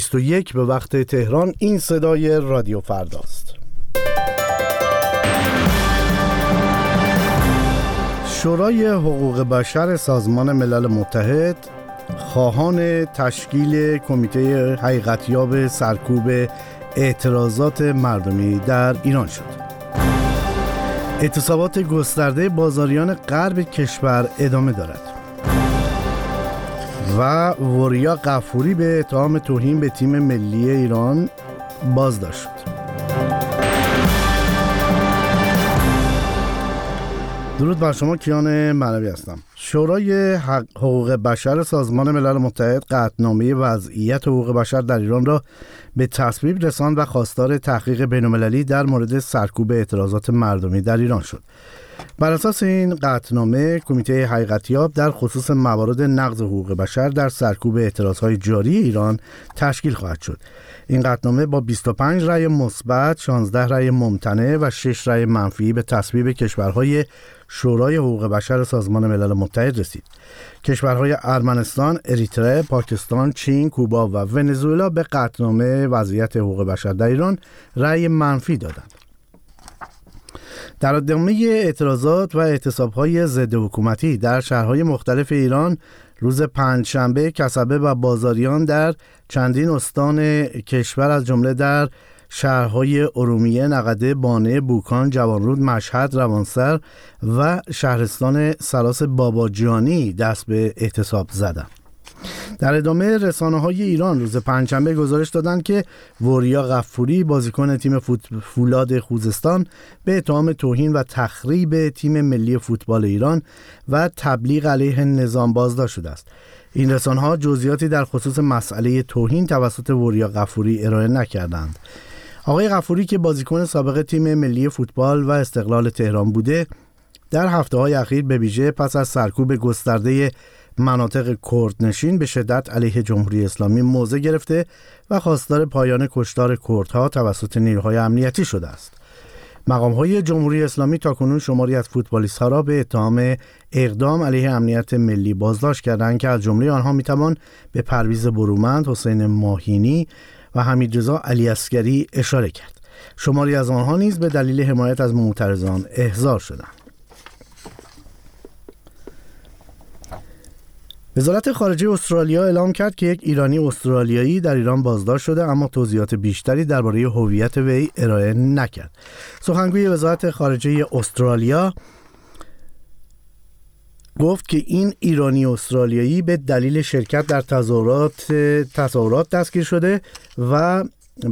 21 به وقت تهران. این صدای رادیو فرداست. شورای حقوق بشر سازمان ملل متحد خواهان تشکیل کمیته حقیقتیاب سرکوب اعتراضات مردمی در ایران شد. اعتصابات گسترده بازاریان غرب کشور ادامه دارد و وریا غفوری به اتهام توهین به تیم ملی ایران بازداشت شد. درود بر شما، کیان معنوی هستم. شورای حقوق بشر سازمان ملل متحد قطعنامه وضعیت حقوق بشر در ایران را به تصویب رساند و خواستار تحقیق بین‌المللی در مورد سرکوب اعتراضات مردمی در ایران شد. بر اساس این قطعنامه، کمیته حقیقتیاب در خصوص موارد نقض حقوق بشر در سرکوب اعتراضهای جاری ایران تشکیل خواهد شد. این قطعنامه با 25 رأی مثبت، 16 رأی ممتنع و 6 رأی منفی به تصویب کشورهای شورای حقوق بشر سازمان ملل متحد رسید. کشورهای ارمنستان، اریتره، پاکستان، چین، کوبا و ونزوئلا به قطعنامه وضعیت حقوق بشر در ایران رأی منفی دادند. در ادامه اعتراضات و اعتصاب‌های ضد حکومتی در شهرهای مختلف ایران، روز پنجشنبه کسبه و بازاریان در چندین استان کشور از جمله در شهرهای ارومیه، نقده، بانه، بوکان، جوانرود، مشهد، روانسر و شهرستان سراس باباجانی دست به اعتصاب زدند. در ادامه رسانه‌های ایران روز پنجشنبه گزارش دادند که وریا غفوری بازیکن تیم فولاد خوزستان به اتهام توهین و تخریب تیم ملی فوتبال ایران و تبلیغ علیه نظام بازداشت شده است. این رسانه‌ها جزئیاتی در خصوص مسئله توهین توسط وریا غفوری ارائه نکردند. آقای غفوری که بازیکن سابق تیم ملی فوتبال و استقلال تهران بوده، در هفته‌های اخیر به ویژه پس از سرکوب گسترده مناطق کردنشین به شدت علیه جمهوری اسلامی موضع گرفته و خواستار پایان کشتار کردها توسط نیروهای امنیتی شده است. مقام‌های جمهوری اسلامی تاکنون شماری از فوتبالیست‌ها را به اتهام اقدام علیه امنیت ملی بازداشت کردند که از جمله آنها میتوان به پرویز برومند، حسین ماهینی و حمیدرضا علی عسگری اشاره کرد. شماری از آنها نیز به دلیل حمایت از معترضان احضار شدند. وزارت خارجه استرالیا اعلام کرد که یک ایرانی استرالیایی در ایران بازداشت شده، اما توضیحات بیشتری درباره هویت وی ارائه نکرد. سخنگوی وزارت خارجه استرالیا گفت که این ایرانی استرالیایی به دلیل شرکت در تظاهرات دستگیر شده و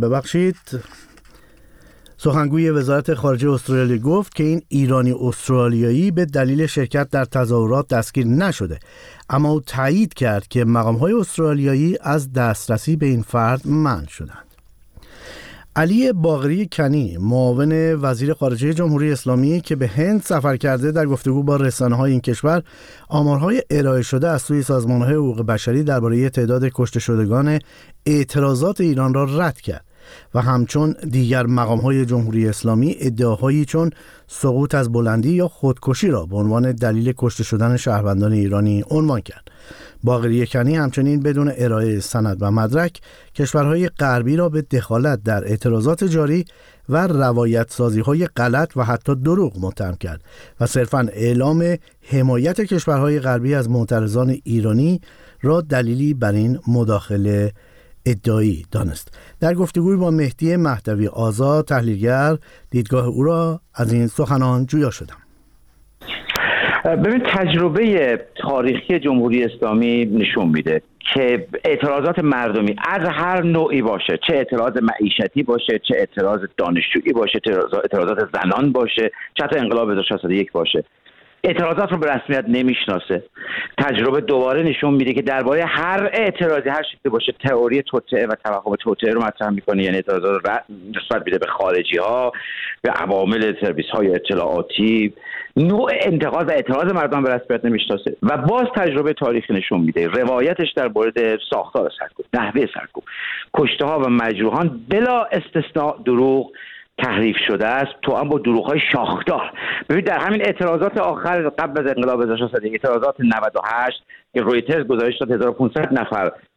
سخنگوی وزارت خارجه استرالیا گفت که این ایرانی استرالیایی به دلیل شرکت در تظاهرات دستگیر نشده، اما او تایید کرد که مقام‌های استرالیایی از دسترسی به این فرد منع شدند. علی باقری کنی، معاون وزیر خارجه جمهوری اسلامی که به هند سفر کرده، در گفتگو با رسانه‌های این کشور آمارهای ارائه شده از سوی سازمان‌های حقوق بشری درباره تعداد کشته شدگان اعتراضات ایران را رد کرد و همچون دیگر مقام‌های جمهوری اسلامی ادعاهایی چون سقوط از بلندی یا خودکشی را به عنوان دلیل کشته شدن شهروندان ایرانی عنوان کرد. باقری کنی همچنین بدون ارائه سند و مدرک کشورهای غربی را به دخالت در اعتراضات جاری و روایت سازی‌های غلط و حتی دروغ متهم کرد و صرفاً اعلام حمایت کشورهای غربی از معترضان ایرانی را دلیلی بر این مداخله ادعایی دانست. در گفتگوی با مهدی مهدوی آزاد تحلیلگر، دیدگاه او را از این سخنان جویا شدم. ببین، تجربه تاریخی جمهوری اسلامی نشون میده که اعتراضات مردمی از هر نوعی باشه، چه اعتراض معیشتی باشه، چه اعتراض دانشجویی باشه، چه اعتراضات زنان باشه، چه حتی انقلاب 1401 باشه، اعتراضات رو به رسمیت نمیشناسه. تجربه دوباره نشون میده که درباره هر اعتراضی هر شکلی باشه تئوری توطئه و توهم توطئه رو مطرح میکنه، یعنی اعتراضات رو نسبت میده به خارجی ها، به عوامل سرویس های اطلاعاتی. نوع انتقاد و اعتراض مردم به رسمیت نمیشناسه و باز تجربه تاریخی نشون میده روایتش در مورد ساختار سرکوب، نحوه سرکوب، کشته ها و مجروحان بلا استثناء دروغ تحریف شده است، تو هم با دروغ‌های شاخدار. ببین در همین اعتراضات آخر قبل از انقلاب 1401، اعتراضات 98 که رویترز گزارش داد 1500 نفر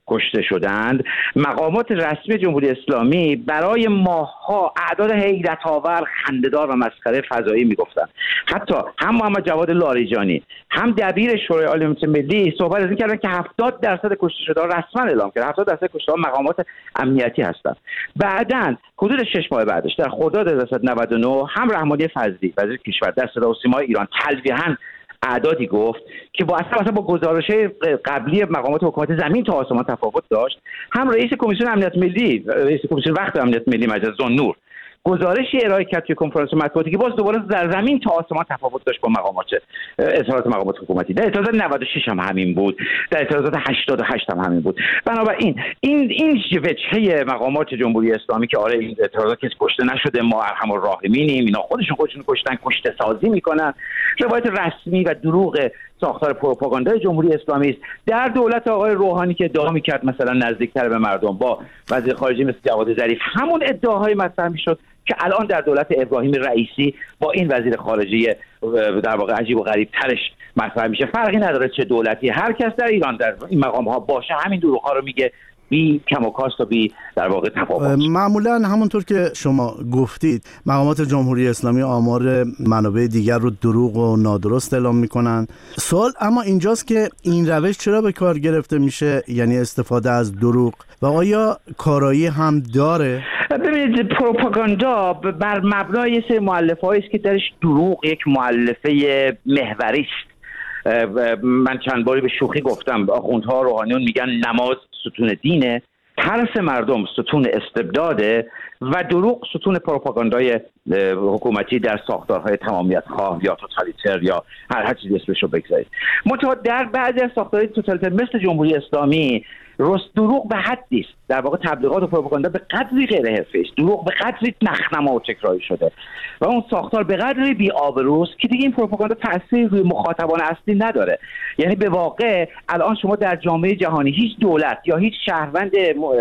کشته شدند، مقامات رسمی جمهوری اسلامی برای ماه‌ها اعداد حیرت‌آور، خنده‌دار و مسخره فضایی میگفتند. حتی هم محمد جواد لاریجانی هم دبیر شورای عالی امنیت ملی صحبت از این کردن که 70% کشته شده رسما اعلام کرد، 70% کشته مقامات امنیتی هستند. بعداً حدود 6 ماه بعدش در خرداد 1999 هم رحمانی فضلی وزیر کشور در صدا و سیمای ایران تلویحاً اعدادی گفت که با اصلا با گزارش‌های قبلی مقامات حکومت زمین تا آسمان تفاوت داشت. هم رئیس کمیسیون امنیت ملی، رئیس کمیسیون وقت امنیت ملی مجلس زنور گزارشی ارائه کرد توی کنفرانس مطبوعاتی که باز دوباره در زمین تا آسمان تفاوت داشت با اظهارات مقامات حکومتی. در اعتراضات 96 هم همین بود، در اعتراضات 88 هم همین بود. بنابراین این وجهه مقامات جمهوری اسلامی که آره این اعتراضات کسی کشته نشده، ما ارحم الراحمینیم، اینا خودشون کشتن، کشته سازی میکنن، روایت رسمی و دروغ ساختار پروپاگاندای جمهوری اسلامی است. در دولت آقای روحانی که ادعا می‌کرد مثلا نزدیکتر به مردم، با وزیر خارجه مثل جواد ظریف همون ادعاهای مطرح می‌شد که الان در دولت ابراهیم رئیسی با این وزیر خارجه در واقع عجیب و غریب ترش مطرح میشه. فرقی نداره چه دولتی، هر کس در ایران در این مقام‌ها باشه همین دروغ‌ها رو میگه، بی کم و کاست و بی در واقع تفاوت. معمولا همونطور که شما گفتید مقامات جمهوری اسلامی آمار منابع دیگر رو دروغ و نادرست اعلام میکنن. سوال اما اینجاست که این روش چرا به کار گرفته میشه، یعنی استفاده از دروغ، و آیا کارایی هم داره؟ ببینید پروپاگاندا بر مبنای یه سری مؤلفه‌ای است که درش دروغ یک مؤلفه محوری است. من چند باری به شوخی گفتم آخوندها روحانیون میگن نماز ستون دینه، ترس مردم ستون استبداده و دروغ ستون پروپاگاندای حکومتی در ساختارهای تمامیت خواه یا توتالیتر یا هر چیزی اسمش رو بگذارید. منتها در بعضی از ساختارهای توتالیتر مثل جمهوری اسلامی دروغ به حدی است، در واقع تبلیغات و پروپاگاندا به قدری غیر حرفه‌ای است، دروغ به قدری نخنما و تکراری شده و اون ساختار به قدری بی‌آبروست که دیگه این پروپاگاندا تأثیری روی مخاطبان اصلی نداره. یعنی به واقع الان شما در جامعه جهانی هیچ دولت یا هیچ شهروند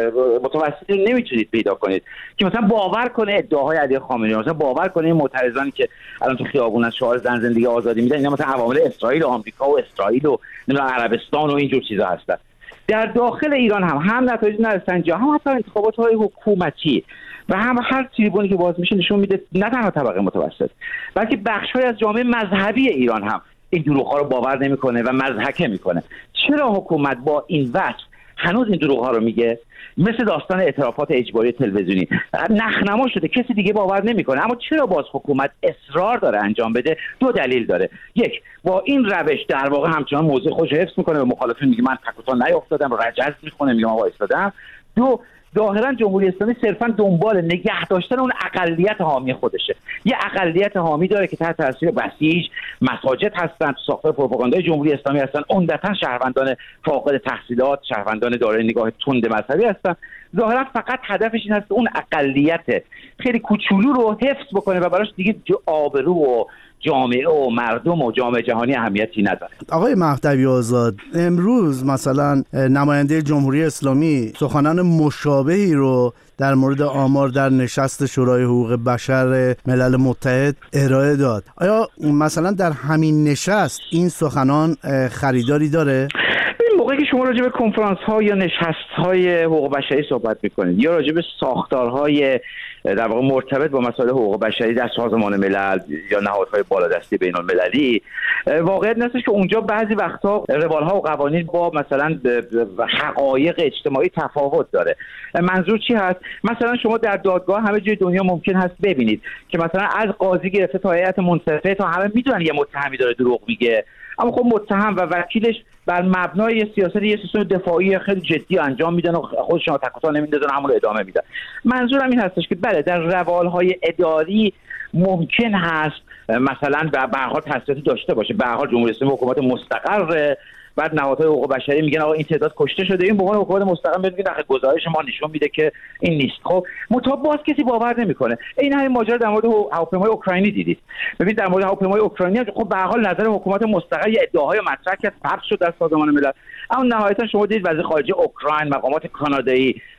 متوسطی نمیتونید پیدا کنید که مثلا باور کنه ادعاهای علی خامنه‌ای، مثلا باور کنه این معترضانی که الان تو خیابون شعار زن زندگی آزادی میدن اینا مثلا عوامل اسرائیل و آمریکا و اسرائیل و عربستان و اینجور چیزا هستن. در داخل ایران هم نتایج نرسنجی، هم حتی انتخابات‌های حکومتی و هم هر تریبونی که باز میشه نشون میده نه تنها طبقه متوسط بلکه بخش‌های از جامعه مذهبی ایران هم این دروغ‌ها رو باور نمی‌کنه و مضحکه می‌کنه. چرا حکومت با این وصف هنوز این دروغ‌ها رو میگه؟ مثل داستان اعترافات اجباری تلویزیونی نخنما شده، کسی دیگه باور نمیکنه. اما چرا باز حکومت اصرار داره انجام بده؟ دو دلیل داره. یک، با این روش در واقع همچنان موضع خودش حفظ میکنه، به مخالفین میگه من تکوتا نیافتادم، رجز میکنه میگه من وایسادم. دو، ظاهرا جمهوری اسلامی صرفا دنبال نگه داشتن اون اقلیت حامی خودشه. یه اقلیت حامی داره که تحت تاثیر بسیج مساجد هستن، تو ساختار پروپاگاندای جمهوری اسلامی هستن، عمدتاً شهروندان فاقد تحصیلات، شهروندان دارای نگاه تند مذهبی هستن. ظاهرا فقط هدفش این هست که اون اقلیت خیلی کوچولو رو حفظ بکنه و براش دیگه آبرو و جامعه و مردم و جامعه جهانی اهمیتی نداره. آقای مهدوی آزاد، امروز مثلا نماینده جمهوری اسلامی سخنان مشابهی رو در مورد آمار در نشست شورای حقوق بشر ملل متحد ارائه داد. آیا مثلا در همین نشست این سخنان خریداری داره؟ موقعی که شما راجع به کنفرانس ها یا نشست های حقوق بشری صحبت میکنید یا راجع به ساختارهای در واقع مرتبط با مسائل حقوق بشری در سازمان ملل یا نهادهای بالادستی بین المللی، واقعیت هستش که اونجا بعضی وقتها روالها و قوانین با مثلا حقایق اجتماعی تفاوت داره. منظور چی هست؟ مثلا شما در دادگاه همه جای دنیا ممکن هست ببینید که مثلا از قاضی گرفته تا هیئت منصفه تا همه میدونن یه متهمی داره دروغ میگه، اما خب متهم و وکیلش بر مبنای سیاست یه سیستم دفاعی خیلی جدی انجام میدن و خودشون تکوتا نمیندازن، همون رو ادامه میدن. منظورم این هستش که بله در روالهای اداری ممکن هست مثلا به هر حال تسلیحاتی داشته باشه، به هر حال جمهوری اسلامی حکومت مستقر، بعد نهادهای حقوق بشری میگن آقا این تعداد کشته شده، این به عنوان حکومت مستقل میگن آخه گزارش ما نشون میده که این نیست. خب مطابق باز کسی باور نمیکنه. این همین ماجرا در مورد هواپیمای اوکراینی دیدید. ببین در مورد هواپیمای اوکراینی خب به هر حال نظر حکومت مستقل ادعاهای مطرح کرد، ثبت شد در سازمان ملل، اما نهایتا شما دیدید وزیر خارجه اوکراین، مقامات کانادایی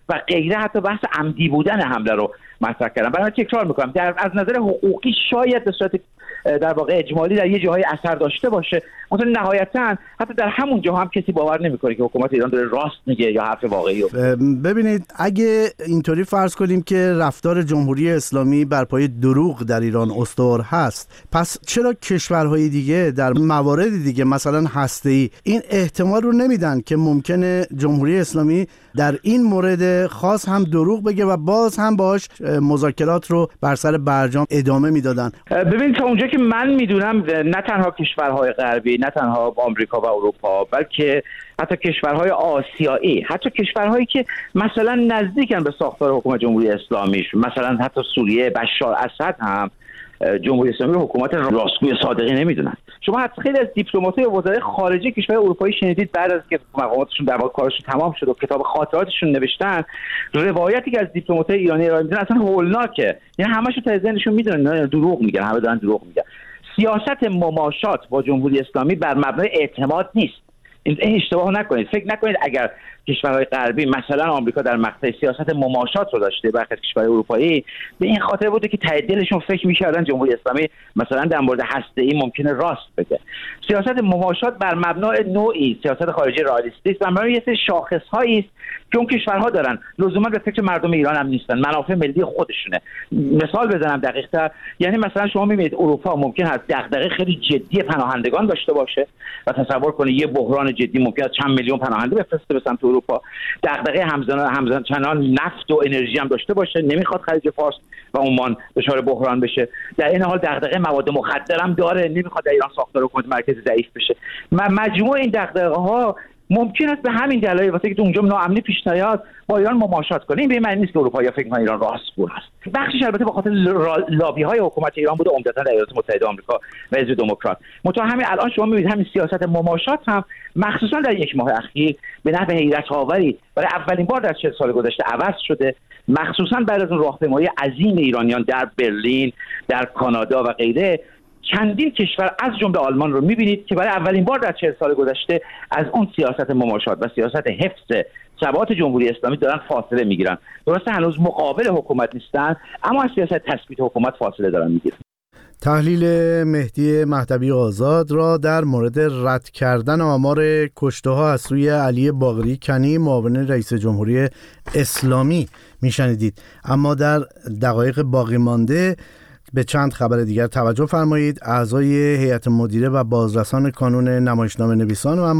و غیره، حتی بحث عمدی بودن حمله رو مطرح کردن. برای تکرار میکنم از نظر حقوقی شاید به صورت در واقع اجمالی در یه جاهای اثر داشته باشه، مثلا نهایتاً حتی در همون جا هم کسی باور نمیکنه که حکومت ایران داره راست میگه یا حرف واقعی. ببینید اگه اینطوری فرض کنیم که رفتار جمهوری اسلامی بر پای دروغ در ایران استوار هست، پس چرا کشورهای دیگه در موارد دیگه مثلا هسته‌ای این احتمال رو نمیدن که ممکنه جمهوری اسلامی در این مورد خاص هم دروغ بگه و باز هم باش مذاکرات رو بر سر برجام ادامه میدادن؟ ببین تا اونجا که من میدونم نه تنها کشورهای غربی، نه تنها آمریکا و اروپا، بلکه حتی کشورهای آسیایی، حتی کشورهایی که مثلا نزدیکن به ساختار حکومت جمهوری اسلامی، مثلا حتی سوریه بشار اسد هم جمهوری اسلامی رو حکومت راستگوی صادقی نمیدونن. شما حتی خیلی از دیپلمات‌های وزرای خارجه کشور اروپایی شنیدید بعد از که مقاماتشون در واقع کارشون تمام شد و کتاب خاطراتشون نوشتن، روایتی که از دیپلمات‌های ایرانی ارائه میدن اصلا هولناکه، یعنی همه‌شون تا ذهنشون میدونن دروغ میگن، همه دارن دروغ میگن. سیاست مماشات با جمهوری اسلامی بر مبنای اعتماد نیست. این اشتباه نکنید. فکر نکنید اگر کشورهای غربی مثلا آمریکا در مقطع سیاست مماشات رو داشته، برخی از کشورهای اروپایی به این خاطر بوده که ته دلشون فکر می‌کردن جمهوری اسلامی مثلا در مورد هسته‌ای ممکنه راست بگه. سیاست مماشات بر مبنای نوعی سیاست خارجی رئالیستی است، بر مبنای یه سری شاخص‌هایی است که اون کشورها دارن، لزوما به فکر مردم ایران هم نیستن، منافع ملی خودشونه. مثال بزنم دقیق‌تر، یعنی مثلا شما می‌بینید اروپا ممکن است دغدغه خیلی جدی پناهندگان داشته باشه و تصور کنید یه بحران جدی ممکن است چند میلیون پناهنده بفرسته به سمت اروپا، دغدغه همزمان نفت و انرژی هم داشته باشه، نمیخواد خلیج فارس و عمان دچار بحران بشه، در این حال دغدغه مواد مخدر هم داره، نمیخواد در ایران ساختار حکومت مرکزی ضعیف بشه. مجموع این دغدغه‌ها ممکن است به همین دلایل واسه که اونجا ناامنی پیش نیاد با ایران مماشات کنه. این به معنی نیست که اروپا فکر کنن ایران راستگو است. بخشش البته به خاطر لابی‌های حکومت ایران بوده، عمدتاً در ایالات متحده آمریکا و حزب دموکرات. همین الان شما می‌بینید همین سیاست مماشات هم مخصوصاً در یک ماه اخیر به نحو حیرت‌آوری برای اولین بار در 40 سال گذشته عوض شده، مخصوصاً بعد از اون راهپیمایی عظیم ایرانیان در برلین، در کانادا و غیره. چندین کشور از جمله آلمان رو می‌بینید که برای اولین بار در 40 سال گذشته از اون سیاست مماشات و سیاست حفظ ثبات جمهوری اسلامی دارن فاصله میگیرن. درسته هنوز مقابل حکومت نیستن، اما از سیاست تثبیت حکومت فاصله دارن میگیرن. تحلیل مهدی مهدوی آزاد را در مورد رد کردن آمار کشته‌ها از سوی علی باقری کنی معاون رئیس جمهوری اسلامی میشنیدید. اما در دقایق باقی مانده به چند خبر دیگر توجه فرمایید. اعضای هیئت مدیره و بازرسان کانون نمایشنامه نویسان و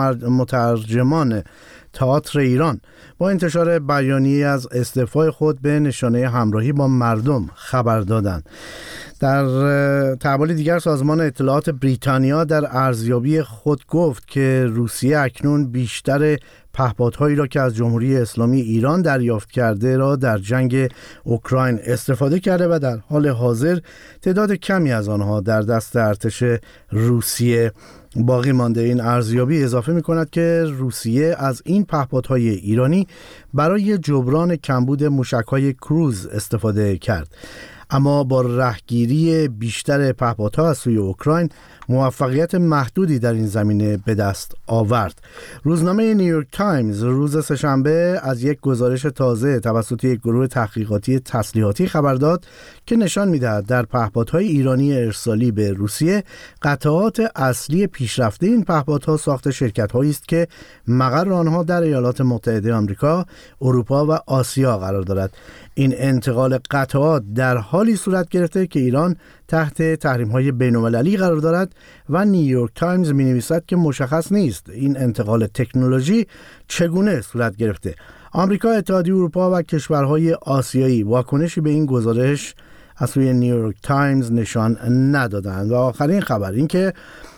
مترجمان تئاتر ایران با انتشار بیانیه از استعفای خود به نشانه همراهی با مردم خبر دادند. در تحوال دیگر سازمان اطلاعات بریتانیا در ارزیابی خود گفت که روسیه اکنون بیشتر پهپادهایی را که از جمهوری اسلامی ایران دریافت کرده را در جنگ اوکراین استفاده کرده و در حال حاضر تعداد کمی از آنها در دست ارتش روسیه باقی مانده. این ارزیابی اضافه می کند که روسیه از این پهپادهای ایرانی برای جبران کمبود موشک‌های کروز استفاده کرد، اما با رهگیری بیشتر پهپادها از سوی اوکراین موفقیت محدودی در این زمینه به دست آورد. روزنامه نیویورک تایمز روز سه‌شنبه از یک گزارش تازه توسط یک گروه تحقیقاتی تسلیحاتی خبر داد که نشان می‌دهد در پهپادهای ایرانی ارسالی به روسیه قطعات اصلی پیشرفته این پهپادها ساخت شرکت‌هایی است که مقر آنها در ایالات متحده آمریکا، اروپا و آسیا قرار دارد. این انتقال قطعات در حالی صورت گرفته که ایران تحت تحریم‌های بین‌المللی قرار دارد و نیویورک تایمز می‌نویسد که مشخص نیست این انتقال تکنولوژی چگونه صورت گرفته. آمریکا، اتحادیه اروپا و کشورهای آسیایی واکنشی به این گزارش از سوی نیویورک تایمز نشان ندادند. و آخرین خبر این که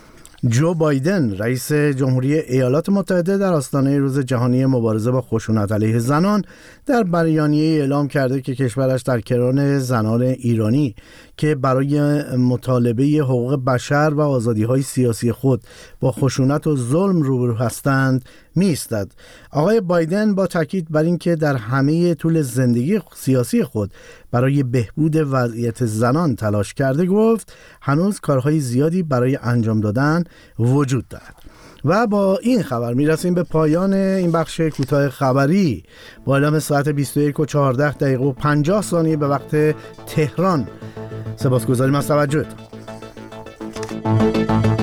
جو بایدن رئیس جمهوری ایالات متحده در آستانه روز جهانی مبارزه با خشونت علیه زنان در بیانیه اعلام کرده که کشورش در کنار زنان ایرانی که برای مطالبه حقوق بشر و آزادی‌های سیاسی خود با خشونت و ظلم روبرو هستند می‌ایستد. آقای بایدن با تاکید بر اینکه در همه طول زندگی سیاسی خود برای بهبود وضعیت زنان تلاش کرده گفت هنوز کارهای زیادی برای انجام دادن وجود دارد. و با این خبر میرسیم به پایان این بخش کوتاه خبری با اعلام ساعت 21:14 به وقت تهران. سپاسگزاریم از توجهتون.